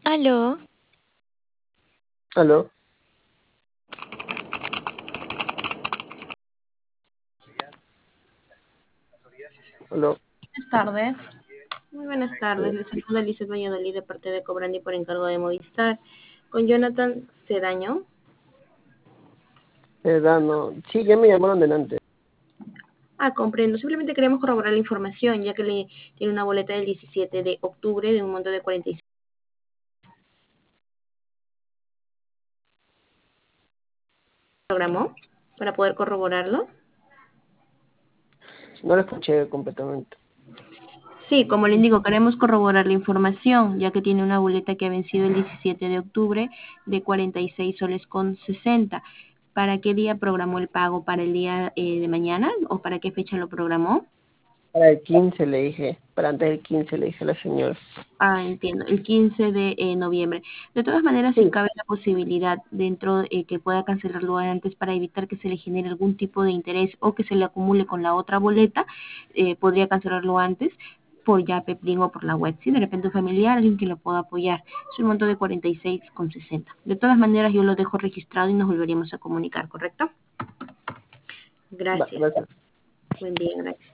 Aló, Aló, aló. Buenas tardes. Muy buenas tardes. eh, Les saluda Lizeth Valladolid de parte de Cobrandi por encargo de Movistar. Con Jonathan Cedaño. no. Sí, ya me llamaron delante. Comprendo. Simplemente queremos corroborar la información, ya que le tiene una boleta del 17 de octubre de un monto de 46. ¿Programó para poder corroborarlo? No lo escuché completamente. Sí, como le indico, queremos corroborar la información, ya que tiene una boleta que ha vencido el 17 de octubre de 46 soles con 60. ¿Para qué día programó el pago? ¿Para el día de mañana o para qué fecha lo programó? Para el 15 le dije, para antes del 15 le dije a la señora. Entiendo, el 15 de noviembre. De todas maneras, si Sí, cabe la posibilidad dentro que pueda cancelarlo antes para evitar que se le genere algún tipo de interés o que se le acumule con la otra boleta, podría cancelarlo antes por ya Peplin o por la web. Si de repente un familiar, alguien que lo pueda apoyar. Es un monto de 46,60. De todas maneras, yo lo dejo registrado y nos volveríamos a comunicar, ¿correcto? Gracias. gracias. Buen día, gracias.